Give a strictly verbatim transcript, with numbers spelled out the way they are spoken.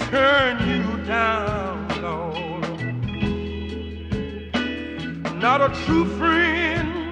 turn you down, Lord. Not a true friend